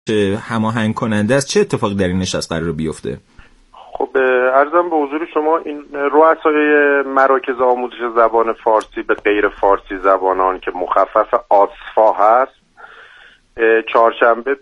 هماهنگ کننده است، چه اتفاقی در این نشست قرار بیفته؟ خب عرضم به حضور شما، این رؤسای مراکز آموزش زبان فارسی به غیر فارسی زبانان که مخفف آصفا هست، چهارشنبه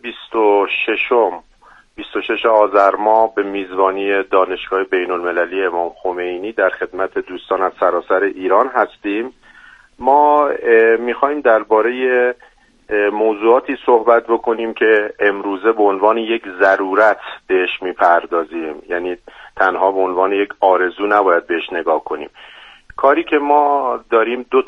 26 آذر ماه به میزبانی دانشگاه بین‌المللی امام خمینی در خدمت دوستان از سراسر ایران هستیم. ما میخوایم درباره موضوعاتی صحبت بکنیم که امروزه به عنوان یک ضرورت بهش میپردازیم، یعنی تنها به عنوان یک آرزو نباید بهش نگاه کنیم. کاری که ما داریم 2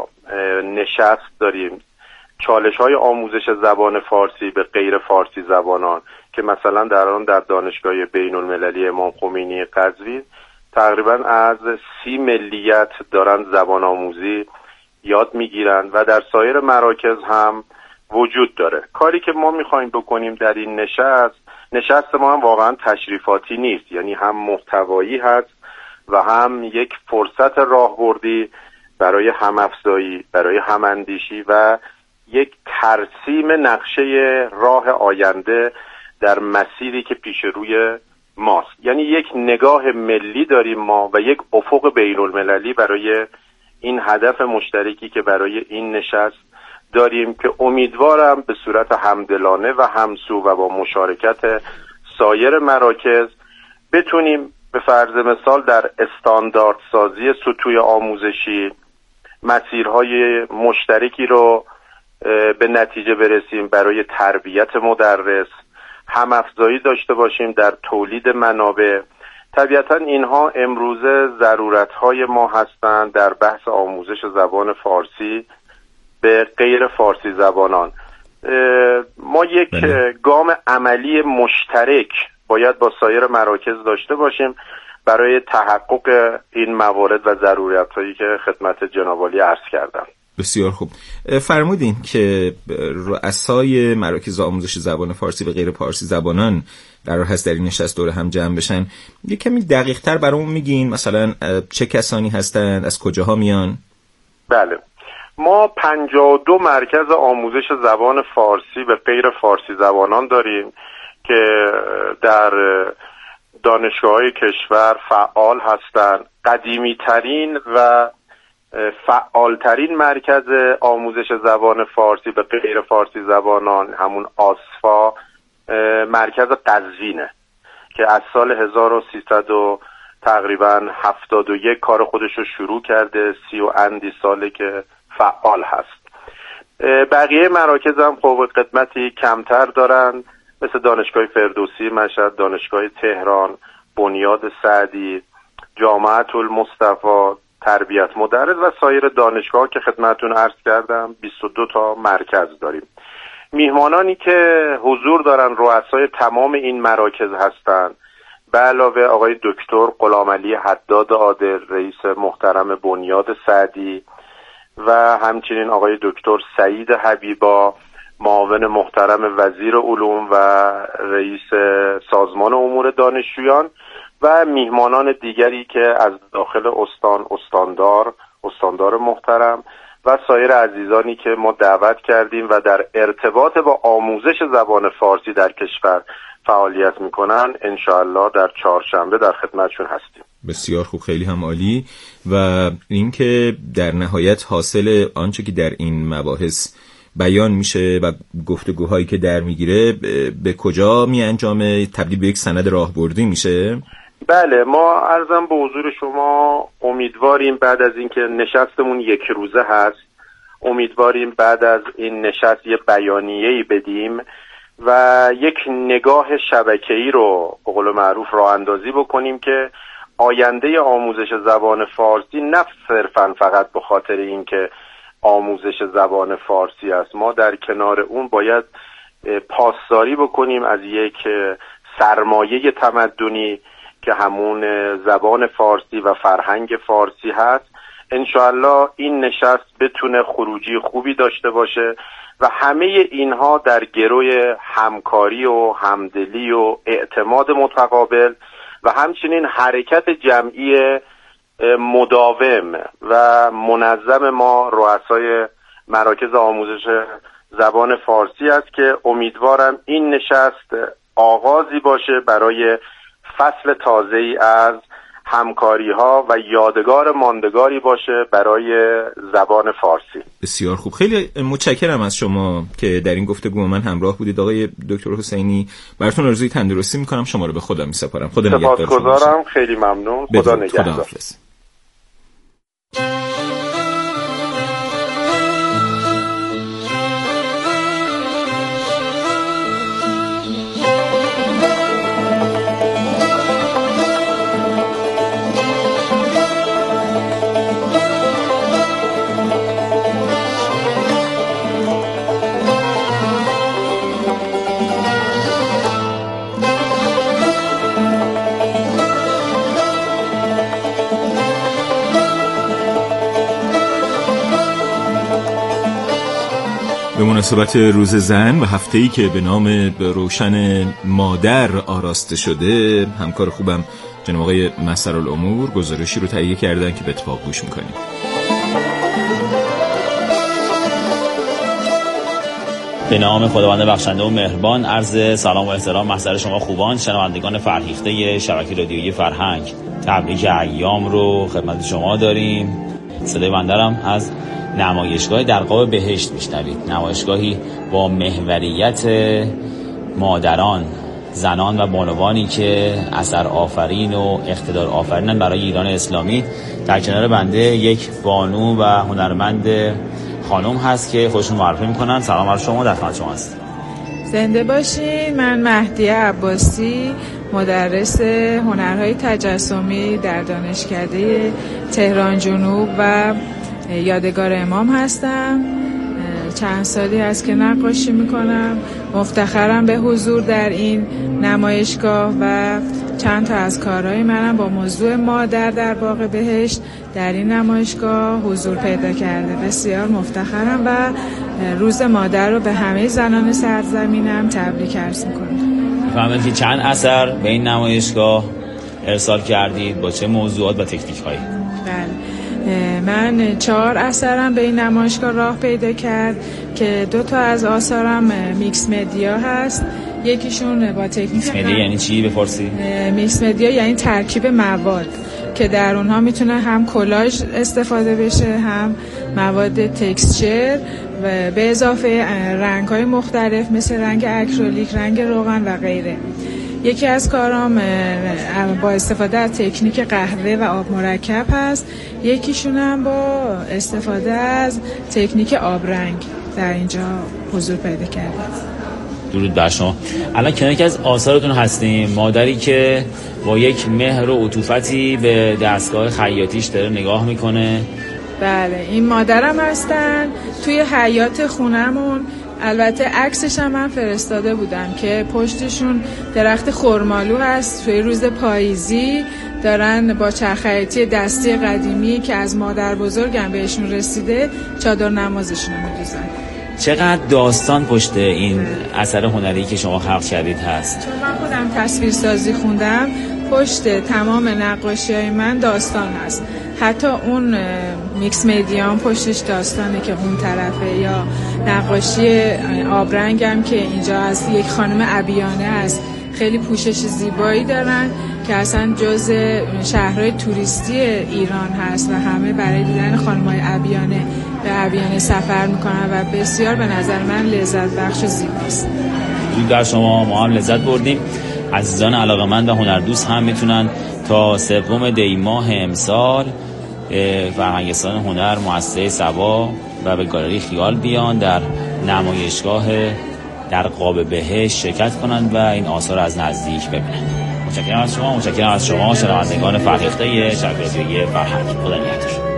نشست داریم، چالش‌های آموزش زبان فارسی به غیر فارسی زبانان که مثلا در دانشگاه بین‌المللی امام خمینی قزوین تقریبا از 30 ملیت دارن زبان آموزی یاد میگیرن و در سایر مراکز هم وجود داره. کاری که ما میخوایم بکنیم در این نشست ما هم واقعا تشریفاتی نیست، یعنی هم محتوایی هست و هم یک فرصت راهبردی برای هم‌افزایی، برای هم‌اندیشی و یک ترسیم نقشه راه آینده در مسیری که پیش روی ماست. یعنی یک نگاه ملی داریم ما و یک افق بین‌المللی برای این هدف مشترکی که برای این نشست داریم که امیدوارم به صورت همدلانه و همسو و با مشارکت سایر مراکز بتونیم به فرض مثال در استاندارد سازی سطوح آموزشی مسیرهای مشترکی رو به نتیجه برسیم برای تربیت مدرس، هم افزایی داشته باشیم در تولید منابع. طبیعتا اینها امروزه ضرورت‌های ما هستند در بحث آموزش زبان فارسی به غیر فارسی زبانان. ما یک گام عملی مشترک باید با سایر مراکز داشته باشیم برای تحقق این موارد و ضرورت‌هایی که خدمت جناب عالی عرض کردم. بسیار خوب. فرمودین که رؤسای مراکز آموزش زبان فارسی و غیر فارسی زبانان قرار هست در این نشست دور هم جمع بشن. یک کمی دقیق‌تر برامون میگین مثلا چه کسانی هستند، از کجاها میان؟ بله، ما 52 مرکز آموزش زبان فارسی به غیر فارسی زبانان داریم که در دانشگاه‌های کشور فعال هستند. قدیمی‌ترین و فعالترین مرکز آموزش زبان فارسی به غیر فارسی زبانان همون آصفا مرکز قزوینه که از سال 1300 تقریبا 71 کار خودش رو شروع کرده، 30 و اندی ساله که فعال هست. بقیه مراکز هم خب خدمتی کمتر دارن، مثل دانشگاه فردوسی مشهد، دانشگاه تهران، بنیاد سعدی، جامعه المصطفی، تربیت مدرس و سایر دانشگاه که خدمتتون عرض کردم 22 مرکز داریم. میهمانانی که حضور دارن رؤسای تمام این مراکز هستند، به علاوه آقای دکتر غلامعلی حداد عادل رئیس محترم بنیاد سعدی و همچنین آقای دکتر سعید حبیبا معاون محترم وزیر علوم و رئیس سازمان امور دانشجویان و میهمانان دیگری که از داخل استاندار محترم و سایر عزیزانی که ما دعوت کردیم و در ارتباط با آموزش زبان فارسی در کشور فعالیت میکنن، انشاءالله در چهارشنبه در خدمتشون هستیم. بسیار خوب، خیلی هم عالی. و اینکه در نهایت حاصل آنچه که در این مباحث بیان میشه و گفتگوهایی که در میگیره به کجا می انجامه؟ تبدیل به یک سند راهبردی میشه؟ بله، ما عرضم به حضور شما امیدواریم بعد از اینکه نشستمون 1 روزه هست، امیدواریم بعد از این نشست یه بیانیه‌ای بدیم و یک نگاه شبکه‌ای رو به قول معروف راه اندازی بکنیم که آینده آموزش زبان فارسی نه صرفاً فقط به خاطر اینکه آموزش زبان فارسی است، ما در کنار اون باید پاسداری بکنیم از یک سرمایه تمدنی که همون زبان فارسی و فرهنگ فارسی هست. انشاءالله این نشست بتونه خروجی خوبی داشته باشه و همه اینها در گروی همکاری و همدلی و اعتماد متقابل و همچنین حرکت جمعی مداوم و منظم ما رؤسای مراکز آموزش زبان فارسی است که امیدوارم این نشست آغازی باشه برای فصل تازه‌ای از همکاری‌ها و یادگار ماندگاری باشه برای زبان فارسی. بسیار خوب، خیلی متشکرم از شما که در این گفتگو با من همراه بودید آقای دکتر حسینی. براتون آرزوی تندرستی می‌کنم. شما رو به خدا می‌سپارم. خدا نگهدار. سپاسگزارم، خیلی ممنون. خدا نگهدار. به مناسبت روز زن و هفته‌ای که به نام روشن مادر آراسته شده، همکار خوبم جناب آقای مسرالامور گزارشی رو تهیه کردن که به اتفاق گوش می‌کنیم. به نام خداوند بخشنده و مهربان. عرض سلام و احترام محضر شما خوبان شنوندگان فرهیخته شبکه رادیویی فرهنگ. تبریک ایام رو خدمت شما داریم. صدای بندرم از نمایشگاه در قاب بهشت میشنوید. نمایشگاهی با محوریت مادران، زنان و بانوانی که اثر آفرین و اقتدار آفرینن برای ایران اسلامی. در کنار بنده یک بانو و هنرمند خانم هست که خودشون معرفی میکنن. سلام علیکم، شما در خدمت شما هست. زنده باشین. من مهدیه عباسی، مدرس هنرهای تجسمی در دانشکده تهران جنوب و یادگار امام هستم. چند سالی هست که نقاشی میکنم. مفتخرم به حضور در این نمایشگاه و چند تا از کارهای منم با موضوع مادر در باغ بهشت در این نمایشگاه حضور پیدا کرده. بسیار مفتخرم و روز مادر رو به همه زنان سرزمینم تبریک عرض میکنم. فهمید که چند اثر به این نمایشگاه ارسال کردید، با چه موضوعات و تکنیک هایی؟ بله، من 4 اثرم به این نمایشگاه راه پیدا کرد که 2 تا از آثارم میکس مدیا هست. یکیشون با تکنیک میکس مدیا یعنی چی بپرسی؟ میکس مدیا یعنی ترکیب مواد که در اونها میتونه هم کلاژ استفاده بشه، هم مواد تکسچر و به اضافه رنگ‌های مختلف مثل رنگ اکریلیک، رنگ روغن و غیره. یکی از کارام با استفاده از تکنیک قهوه و آب مرکب هست. یکیشون هم با استفاده از تکنیک آبرنگ در اینجا حضور پیدا کرده. درود بر شما. الان کنار یکی از آثارتون هستیم، مادری که با یک مهر و عطوفتی به دستگاه خیاطیش داره نگاه میکنه. بله، این مادرم هستن. توی حیاط خونمون البته عکسش هم من فرستاده بودم که پشتشون درخت خرمالو هست. توی روز پاییزی دارن با چرخیاتی دستی قدیمی که از مادر بزرگم بهشون رسیده چادر نمازشون رو می‌دوزن. چقدر داستان پشت این اثر هنری که شما خلق کردید هست؟ چون من خودم تصویرسازی خوندم، پشت تمام نقاشی‌های من داستان هست. حتی اون میکس مدیام پشتش داستانه که اون طرفه، یا نقاشی آبرنگم که اینجا از یک خانم عبیانه هست. خیلی پوشش زیبایی دارن که اصلا جز شهرهای توریستی ایران هست و همه برای دیدن خانم‌های عبیانه به عبیانه سفر میکنن و بسیار به نظر من لذت بخش و زیباست. در شما ما هم لذت بردیم. عزیزان علاقه‌مند و هنردوست هم میتونن تا 3 دی ماه امسال فرهنگستان هنر مؤسسه صبا و به گالری خیال بیان در نمایشگاه در قاب بهشت شرکت کنند و این آثار از نزدیک ببینند. متشکرم از شما شنوندگان فرهیخته شبکه رادیویی فرهنگ. خدا نگهدار.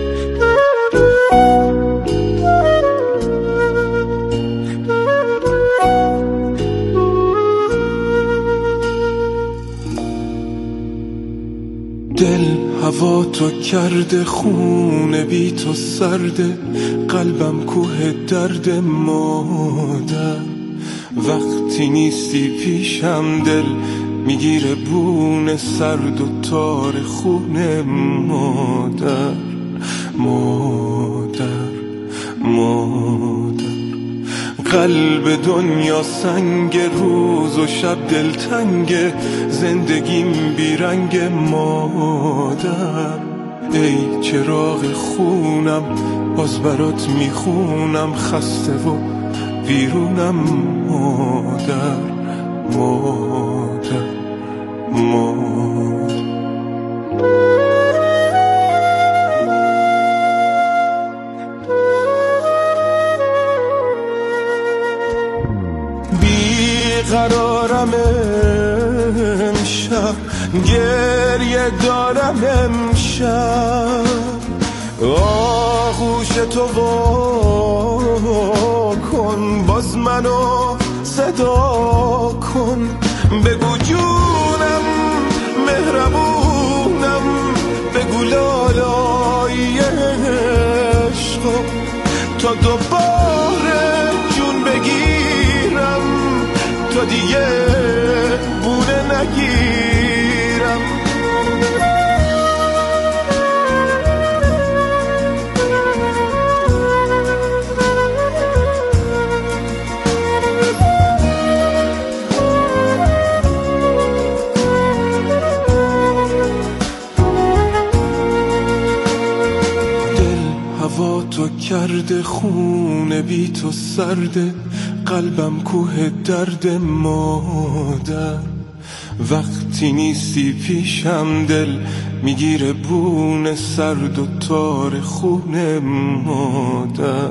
دل هوا تو کرده، خونه بی تو سرده، قلبم کوه درد مادر. وقتی نیستی پیشم دل میگیره بون سرد و تار خونه. مادر مادر مادر، قلب دنیا سنگ، روز و شب دلتنگ، زندگیم بیرنگ مادر. ای چراغ خونم باز برات میخونم، خسته و بیرونم مادر مادر مادر. بیقرارم امشب، گریه دارم امشب، آغوش تو وا کن، باز منو صدا کن، بگو جونم مهربونم، بگو لالای عشقم، تا دوباره جون بگیرم، تا دیگه بونه نگیرم. هوا تو کرده، خونه بی تو سرده، قلبم کوه درد مادر. وقتی نیستی پیشم دل میگیره بونه، سرد و تار خونه مادر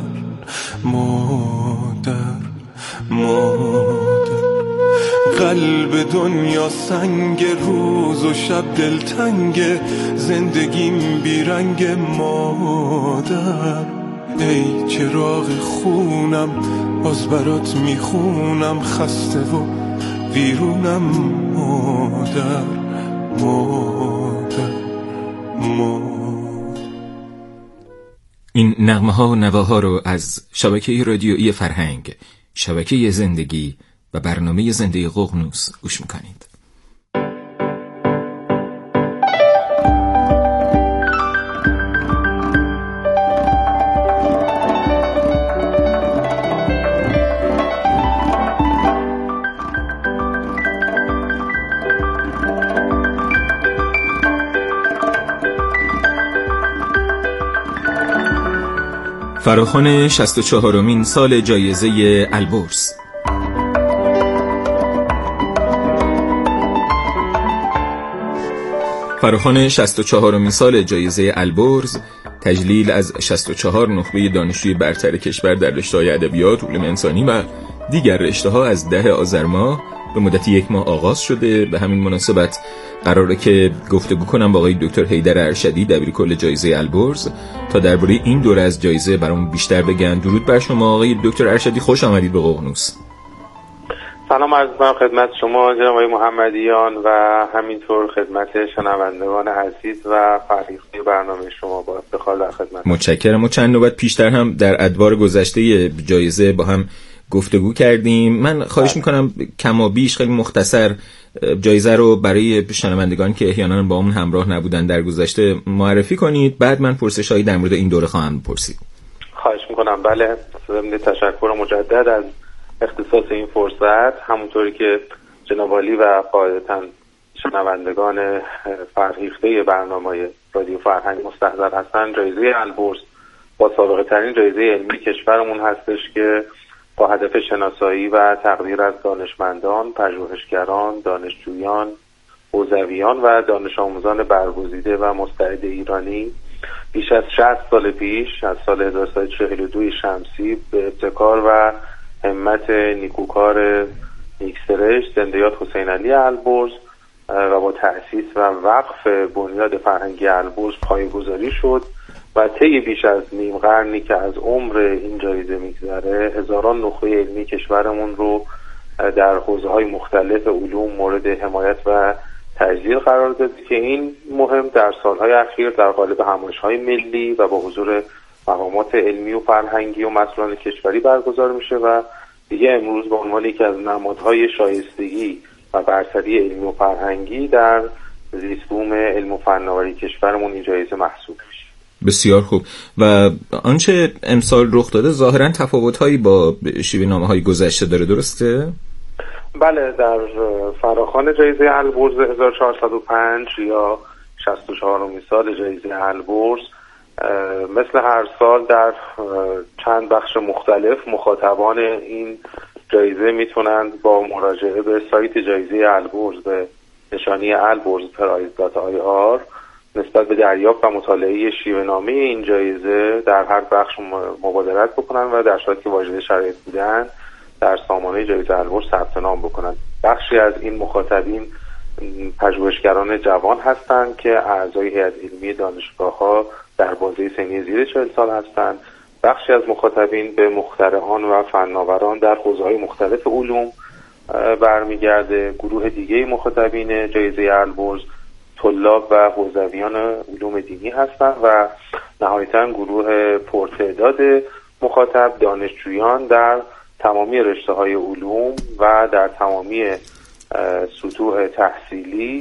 مادر مادر. قلب دنیا سنگ، روز و شب دلتنگ، زندگیم بیرنگ مادر. ای چراغ خونم باز برات میخونم، خسته و بیرونم مادر مادر مادر. این نغمه ها و نواها رو از شبکه رادیویی فرهنگ، شبکه زندگی و برنامه زنده ققنوس گوش میکنید. فراخوان 64مین سال جایزه البرز. فراخوان 64مین سال جایزه البرز تجلیل از 64 نخبه دانشجوی برتر کشور در رشته‌های ادبیات، علوم انسانی و دیگر رشته‌ها از 10 آذر ماه به مدت 1 ماه آغاز شده. به همین مناسبت قراره که گفتگو کنم با آقای دکتر حیدر ارشدی، دبیرکل جایزه البرز، تا درباره این دوره از جایزه برامون بیشتر بگن. درود بر شما آقای دکتر ارشدی، خوش آمدید به ققنوس. سلام عرض می‌کنم خدمت شما جناب آقای محمدیان و همینطور خدمت شنوندگان عزیز و فرهیخته برنامه شما. با افتخار در خدمت. متشکرم. و چند نوبت پیشتر هم در ادوار گذشته جایزه با هم گفتگو کردیم. من خواهش میکنم کما بیش خیلی مختصر جایزه رو برای شنوندگان که احیانا با اون همراه نبودن در گذشته معرفی کنید، بعد من پرسش‌هایی در مورد این دوره خواهم پرسید. خواهش میکنم. بله، ضمن تشکر مجدد از اختصاص این فرصت، همونطوری که جناب عالی و قاعدتاً شنوندگان فرهیخته برنامه رادیو فرهنگ مستحضر هستن، جایزه البرز با سابقه ترین جایزه علمی کشورمون هستش که با هدف شناسایی و تقدیر از دانشمندان، پژوهشگران، دانشجویان، حوزویان و دانش آموزان برگزیده و مستعد ایرانی بیش از 60 سال پیش، از سال 1342 شمسی، به ابتکار و همت نیکوکار نیکسرشت زنده یاد حسین علی البرز و با تأسیس و وقف بنیاد فرهنگی البرز پایه‌گذاری شد و طی بیش از نیم قرنی که از عمر این جایزه میگذره، هزاران نخبه علمی کشورمون رو در حوزه‌های مختلف علوم مورد حمایت و تجلیل قرار داد که این مهم در سالهای اخیر در قالب همایش‌های ملی و با حضور مقامات علمی و فرهنگی و مسئولان کشوری برگزار میشه و دیگه امروز به عنوان یکی از نمادهای شایستگی و برتری علمی و فرهنگی در زیست بوم علم و فناوری کشورمون این جایزه محسوب میشه. بسیار خوب. و آنچه امسال رخ داده ظاهراً تفاوت‌هایی با شیوه نامه‌های گذشته داره، درسته؟ بله، در فراخوان جایزه البرز 1405 یا 64مین سال جایزه البرز مثل هر سال در چند بخش مختلف مخاطبان این جایزه میتونند با مراجعه به سایت جایزه البرز به نشانی alburzprize.ir نسبت به دریافت و مطالعه شیوه نامه این جایزه در هر بخش مبادرت بکنن و در صورتی که واجد شرایط بودن در سامانه جایزه البرز ثبت نام بکنن. بخشی از این مخاطبین پژوهشگران جوان هستند که اعضای هیئت علمی دانشگاه‌ها در بازه سنی زیر 40 سال هستند. بخشی از مخاطبین به مخترعان و فناوران در حوزه‌های مختلف علوم برمیگرده. گروه دیگه مخاطبین جایزه البرز طلاب و حوزویان علوم دینی هستند و نهایتاً گروه پرتعداد مخاطب دانشجویان در تمامی رشته‌های علوم و در تمامی سطوح تحصیلی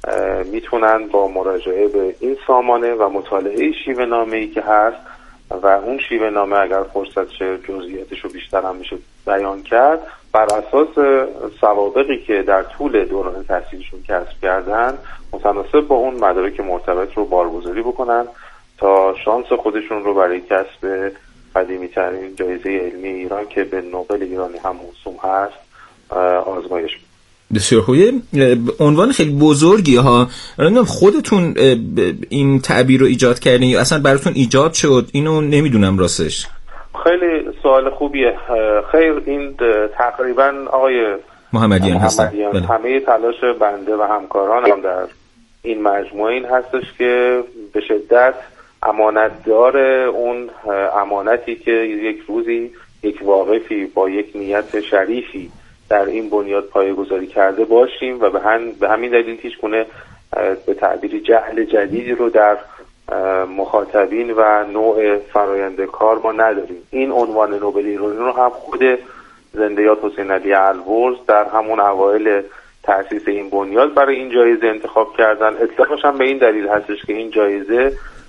میتونن با مراجعه به این سامانه و مطالعه شیوه نامه‌ای که هست و اون شیوه نامه اگر فرصت شه جزئیاتش رو بیشتر هم میشه بیان کرد، بر اساس سوابقی که در طول دوران تحصیلشون کسب کردن متناسب با اون مدارک مرتبط رو بارگذاری بکنن تا شانس خودشون رو برای کسب قدیمی‌ترین جایزه علمی ایران که به نوبل ایرانی هم موسوم هست آزمایش بدن. بسیار خوبه. عنوان خیلی بزرگی ها. خودتون این تعبیر رو ایجاد کردین یا اصلا براتون ایجاد شد؟ اینو نمیدونم راستش. خیلی سوال خوبیه. خیر، این تقریبا آقای محمدیان هستن. همه تلاش بنده و همکارانم در این مجموعه این هستش که به شدت امانتدار اون امانتی که یک روزی یک واقفی با یک نیت شریفی در این بنیاد پایه‌گذاری کرده باشیم و به همین دلیل هیچ گونه به تعبیری جهل جدیدی رو در مخاطبین و نوع فرآیند کار ما نداریم. این عنوان نوبل ایرانی رو هم خود زنده یاد حسین علی البرز در همون اوایل تأسیس این بنیاد برای این جایزه انتخاب کردن. اطلاقش هم به این دلیل هستش که این جایزه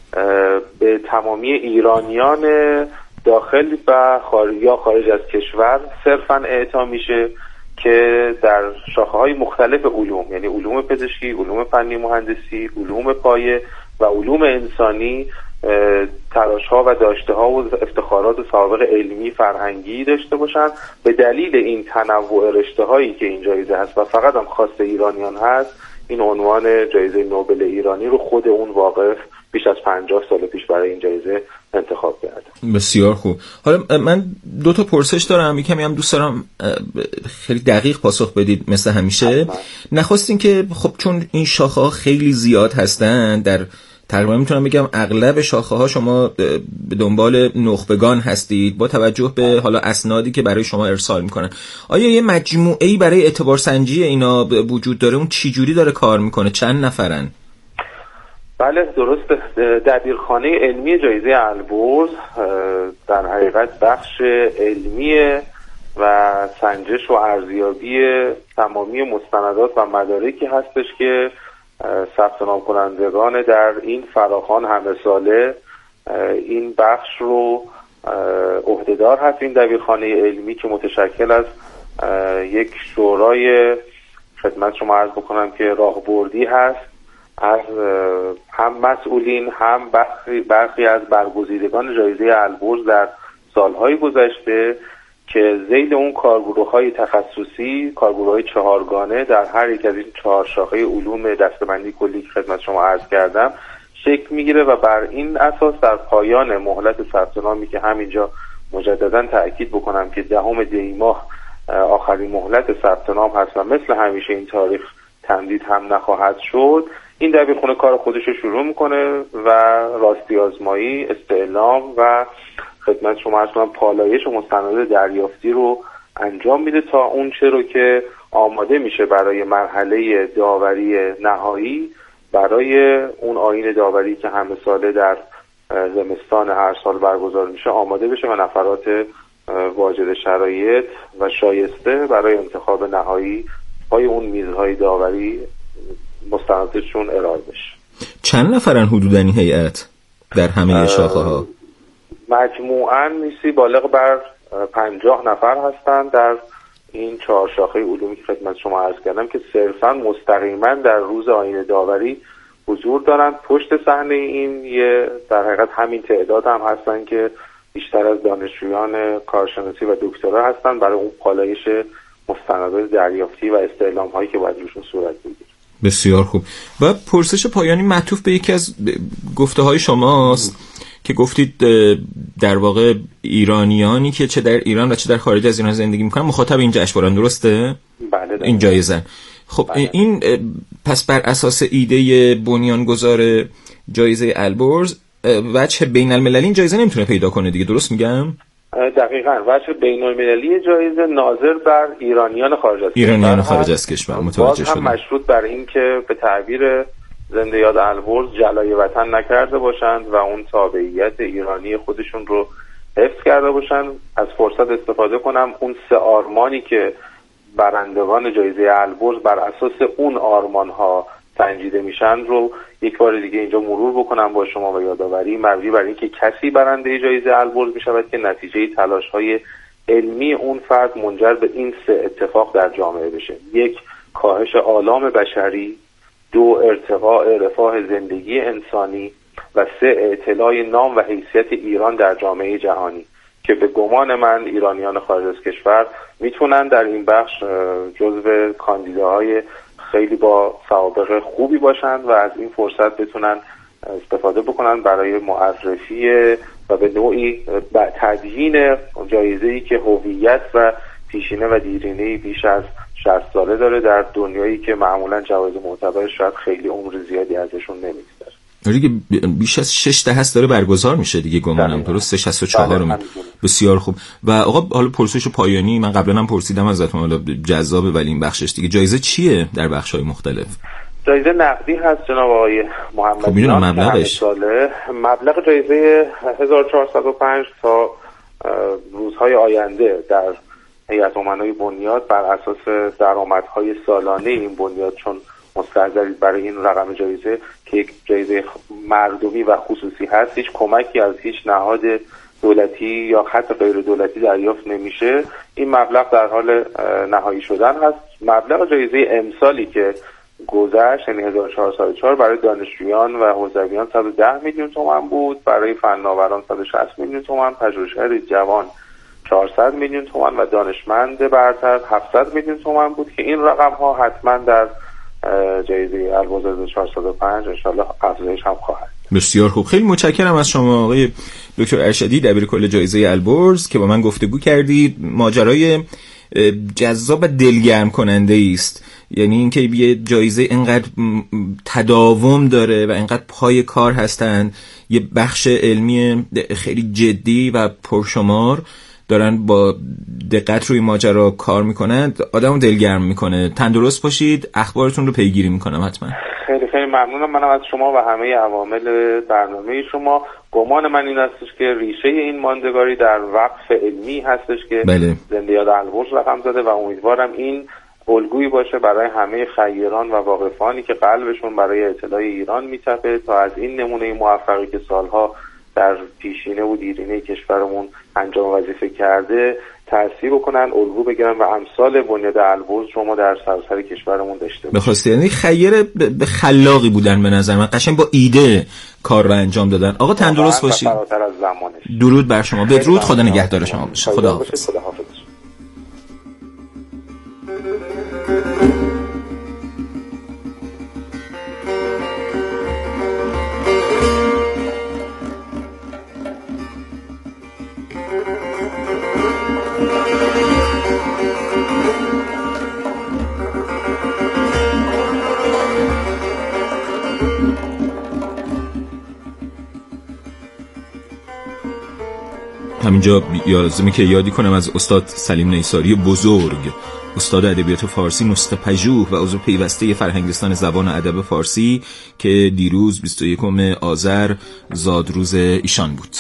به تمامی ایرانیان داخل و خارج از کشور صرفاً اعطا میشه که در شاخه‌های مختلف علوم، یعنی علوم پزشکی، علوم فنی مهندسی، علوم پایه و علوم انسانی تلاش‌ها و داشته‌ها و افتخارات و سوابق علمی فرهنگی داشته باشن. به دلیل این تنوع رشته‌هایی که این جایزه هست و فقط هم خاص ایرانیان هست، این عنوان جایزه نوبل ایرانی رو خود اون واقف بیش از 50 سال پیش برای این جایزه انتخاب کرده. بسیار خوب. حالا من 2 تا پرسش دارم، یکمی هم دوست دارم خیلی دقیق پاسخ بدید مثل همیشه. نخواستین که خب چون این شاخه ها خیلی زیاد هستن، در تقریبا میتونم بگم اغلب شاخه ها شما به دنبال نخبگان هستید با توجه به حالا اسنادی که برای شما ارسال میکنن. آیا یه مجموعه‌ای برای اعتبار سنجی اینا وجود داره؟ اون چی جوری داره کار میکنه؟ چند نفرن؟ بله درسته. دبیرخانه علمی جایزه البرز در حقیقت بخش علمی و سنجش و ارزیابی تمامی مستندات و مدارکی هستش که ثبت نام کنندگان در این فراخوان همه ساله این بخش رو عهدهدار هست. این دبیرخانه علمی که متشکل از یک شورای خدمت شما عرض بکنم که راهبردی هست از هم مسئولین هم برخی از برگزیدگان جایزه البرز در سالهای گذشته که ذیل اون کارگروه‌های تخصصی، کارگروه‌های 4گانه در هر یک از این 4 شاخه علوم دسته‌بندی کلی که خدمت شما عرض کردم شکل میگیره و بر این اساس در پایان مهلت ثبت نامی که همینجا مجددا تأکید بکنم که 10 دی ماه آخرین مهلت ثبت نام هست و مثل همیشه این تاریخ تمدید هم نخواهد شد، این دبیرخانه کار خودش رو شروع میکنه و راستی آزمایی، استعلام و خدمت شما عرض کنم پالایش و مستند دریافتی رو انجام میده تا اون چه رو که آماده میشه برای مرحله داوری نهایی برای اون آیین داوری که همه ساله در زمستان هر سال برگزار میشه آماده بشه و نفرات واجد شرایط و شایسته برای انتخاب نهایی پای اون میزهای داوری مستنداتشون ارائه بشه. چند نفرن حدوداً این هیئت؟ در همه شاخه‌ها؟ مجموعاً میسی بالغ بر 50 نفر هستند در این 4 شاخه علومی که خدمت شما عرض کردم که صرفاً مستقیما در روز آیین داوری حضور دارند. پشت صحنه این در حقیقت همین تعداد هم هستند که بیشتر از دانشجویان کارشناسی و دکترا هستند برای اون پالایش مستندات دریافتی و استعلام هایی که باید روشون صورت بگیره. بسیار خوب. و پرسش پایانی معطوف به یکی از گفته های شماست که گفتید در واقع ایرانیانی که چه در ایران و چه در خارج از ایران زندگی میکنن مخاطب این جشنواره، درسته؟ بله. این جایزه. خب بله. این پس بر اساس ایده بنیانگذار جایزه البرز وجه بین المللی این جایزه نمیتونه پیدا کنه دیگه، درست میگم؟ دقیقاً. وجه بین المللی جایزه ناظر بر ایرانیان خارج از کشور متوجه شدم. هم مشروط بر این که به تعبیر زنده یاد البرز جلای وطن نکرده باشند و اون تابعیت ایرانی خودشون رو حفظ کرده باشند. از فرصت استفاده کنم اون 3 آرمانی که برندگان جایزه البرز بر اساس اون آرمان ها سنجیده میشن رو یک بار دیگه اینجا مرور بکنم با شما و یادآوری مبنی بر اینکه کسی برنده جایزه البرز میشود که نتیجه تلاش های علمی اون فرد منجر به این 3 اتفاق در جامعه بشه: 1. کاهش آلام بشری، 2. ارتقاء رفاه زندگی انسانی و 3. اعتلاء نام و حیثیت ایران در جامعه جهانی، که به گمان من ایرانیان خارج از کشور میتونن در این بخش جزو کاندیداهای خیلی با سوابق خوبی باشند و از این فرصت بتونن استفاده بکنن برای معرفی و به نوعی تدوین جایزه‌ای که هویت و پیشینه و دیرینه بیش از 60 ساله داره در دنیایی که معمولا جوایز معتبر شاید خیلی عمر زیادی ازشون نمیگذره. دیگه بیش از 6 دهه است داره برگزار میشه دیگه، گمانم درست 64 رو. بسیار خوب. و آقا حالا پرسش پایانی من قبلا هم پرسیدم ازتون، حالا جذابه ولی این بخشش دیگه، جایزه چیه در بخش‌های مختلف؟ جایزه نقدی هست جناب آقای محمدی. خب میدونم مبلغش. مبلغ جایزه 1405 تا روزهای آینده در هیئت امنای بنیاد بر اساس درآمدهای سالانه این بنیاد، چون مستحضرید برای این رقم جایزه که یک جایزه مردمی و خصوصی هست هیچ کمکی از هیچ نهاد دولتی یا حتی غیر دولتی دریافت نمیشه، این مبلغ در حال نهایی شدن هست. مبلغ جایزه امسالی که گذشت یعنی 1404 برای دانشجویان و حوزویان 110 میلیون تومان بود، برای فناوران 160 میلیون تومان، پژوهشگر جوان 400 میلیون تومان و دانشمند برتر 700 میلیون تومان بود که این رقم ها حتما در جایزه البرز 405 ان شاءالله افزایش هم خواهد. بسیار خوب. خیلی متشکرم از شما آقای دکتر ارشدی، دبیر کل جایزه البرز، که با من گفتگو کردید. ماجرای جذاب و دلگرم کننده است، یعنی اینکه یه جایزه اینقدر تداوم داره و اینقدر پای کار هستن، یه بخش علمی خیلی جدی و پرشمار دارن با دقت روی ماجرا کار میکنن، آدمو دلگرم میکنه. تندرست باشید، اخبارتون رو پیگیری میکنم حتما. خیلی خیلی ممنونم منم از شما و همه عوامل برنامه شما. گمان من این هستش که ریشه این ماندگاری در وقف علمی هستش که زنده یاد البرز رقم زده و امیدوارم این الگویی باشه برای همه خیران و واقفانی که قلبشون برای اطلاع ایران میتپه تا از این نمونه موفقی که سالها در پیشینه و دیرینه کشورمون انجام وظیفه کرده تأثیر بکنن، الگو بگیرن و امثال بنیاد البرز شما در سراسر کشورمون داشته باشید. بخواستی یعنی خیر به خلاقی بودن به نظر من، قشنگ با ایده کار رو انجام دادن. آقا تندرست باشید. فراتر از زمانش. درود بر شما. بدرود. خدا نگهدار شما باشه. خدا حافظ. همینجا لازمه که یادی کنم از استاد سلیم نیساری بزرگ، استاد ادبیات فارسی، نسخه پژوه و عضو پیوسته فرهنگستان زبان و ادب فارسی که دیروز 21 آذر زادروز ایشان بود.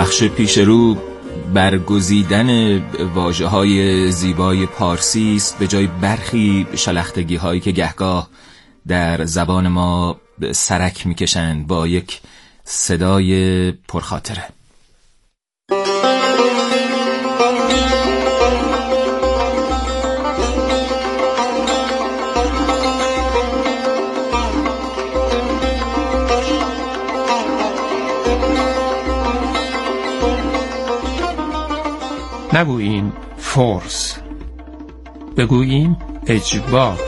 بخش پیش رو برگزیدن واژه‌های زیبای پارسی است به جای برخی شلختگی‌هایی که گهگاه در زبان ما سرک می‌کشند با یک صدای پرخاطره. نگوییم فورس، بگوییم اجبار.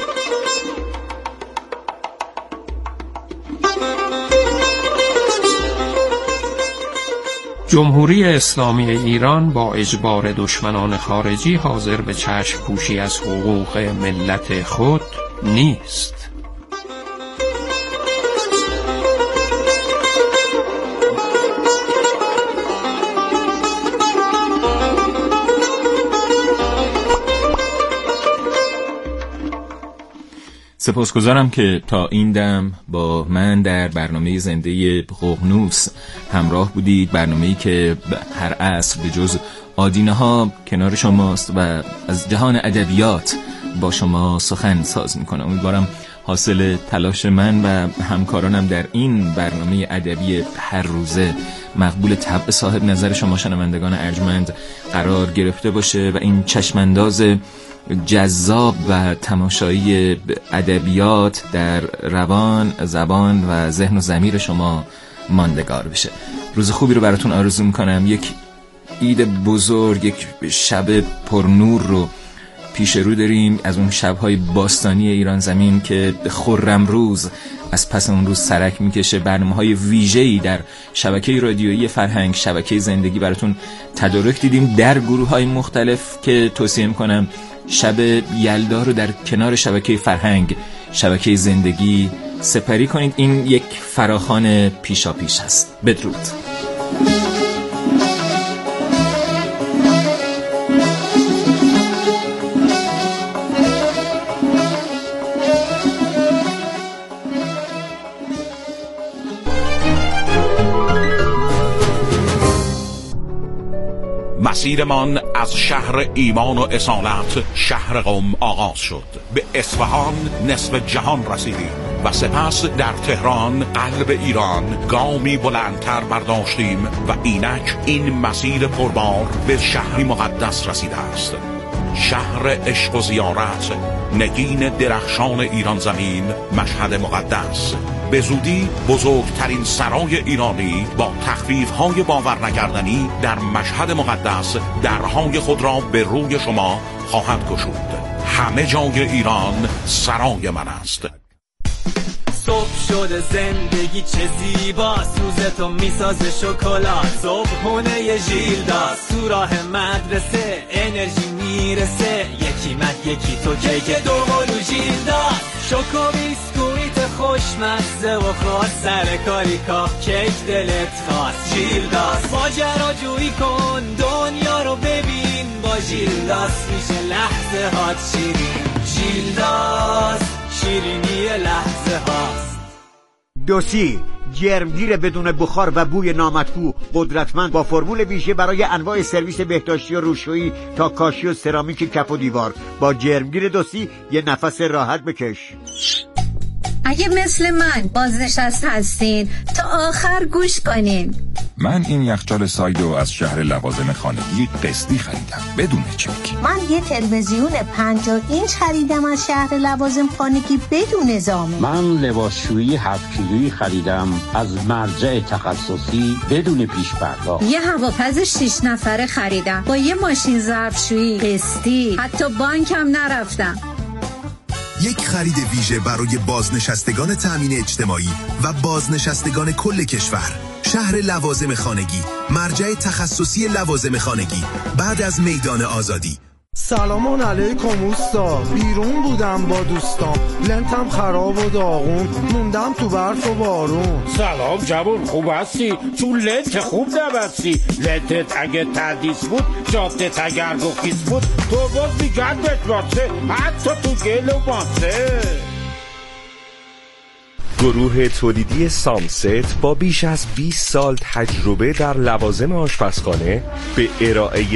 جمهوری اسلامی ایران با اجبار دشمنان خارجی حاضر به چشم پوشی از حقوق ملت خود نیست. سپاسگزارم که تا این دم با من در برنامه زنده ققنوس همراه بودید. برنامه‌ای که هر عصر به جز آدینه ها کنار شماست و از جهان ادبیات با شما سخن ساز میکنه. امیدوارم حاصل تلاش من و همکارانم در این برنامه ادبی هر روزه مقبول طبع صاحب نظر شما شنوندگان ارجمند قرار گرفته باشه و این چشمانداز جذاب و تماشایی ادبیات در روان، زبان و ذهن و ضمیر شما ماندگار بشه. روز خوبی رو براتون آرزو میکنم. یک عید بزرگ، یک شب پرنور رو پیش رو داریم، از اون شب‌های باستانی ایران زمین که خرم روز از پس اون روز سرک میکشه. برنامه‌های ویژه‌ای در شبکه رادیویی فرهنگ، شبکه زندگی براتون تدارک دیدیم در گروه‌های مختلف که توصیه میکنم شب یلدا رو در کنار شبکه فرهنگ، شبکه زندگی سپری کنید. این یک فراخوان پیشا پیش هست. بدرود. مسیرمان از شهر ایمان و اصالت شهر قم آغاز شد. به اصفهان نصف جهان رسیدیم و سپس در تهران قلب ایران گامی بلندتر برداشتیم و اینک این مسیر پربار به شهری مقدس رسیده است. شهر عشق و زیارت، نگین درخشان ایران زمین، مشهد مقدس. به زودی بزرگترین سرای ایرانی با تخفیف‌های باور نکردنی در مشهد مقدس درهای خود را به روی شما خواهد گشود. همه جای ایران سرای من است. صبح شده زندگی چه زیباست، روزتو میسازه شکلات، صبحونه ژیلداست، تو راه مدرسه انرژی میرسه، یکی من یکی تو کیک دوقلو ژیلداست، شوکو بیسکویت خوشمزه و خاص، سر کاری کاف کیک دلت خواست، ژیلداست ماجراجویی کن دنیا رو ببین، با ژیلداست میشه لحظه هات شیرین، ژیلداست شیرینی لحظه هاست. دوسی جرمگیر بدون بخار و بوی نامطبوع، قدرتمند، با فرمول ویژه برای انواع سرویس بهداشتی و روشویی تا کاشی و سرامیک کف و دیوار. با جرمگیر دوسی یه نفس راحت بکش. اگه مثل من بازنشست هستین تا آخر گوش کنین. من این یخچال سایدو از شهر لوازم خانگی قسطی خریدم بدون چک. من یه تلویزیون 50 اینچ خریدم از شهر لوازم خانگی بدون زامن. من لباسشویی 7 کیلویی خریدم از مرجع تخصصی بدون پیش پرداخت. یه هواپز 6 نفره خریدم با یه ماشین ظرفشویی قسطی، حتی بانکم نرفتم. یک خرید ویژه برای بازنشستگان تامین اجتماعی و بازنشستگان کل کشور. شهر لوازم خانگی، مرجع تخصصی لوازم خانگی، بعد از میدان آزادی. سلام علیکم اوستا، بیرون بودم با دوستام، لنتم خراب و داغون، موندم تو برف و بارون. سلام جوون، خوب هستی؟ چون لنت خوب نبستی، لنتت اگه تردیس بود، جاتت اگر گخیز بود، تو باز میگردت واسه، حتی تو گل و ماسه. گروه تولیدی سامست با بیش از 20 سال تجربه در لوازم آشپزخانه به ارائه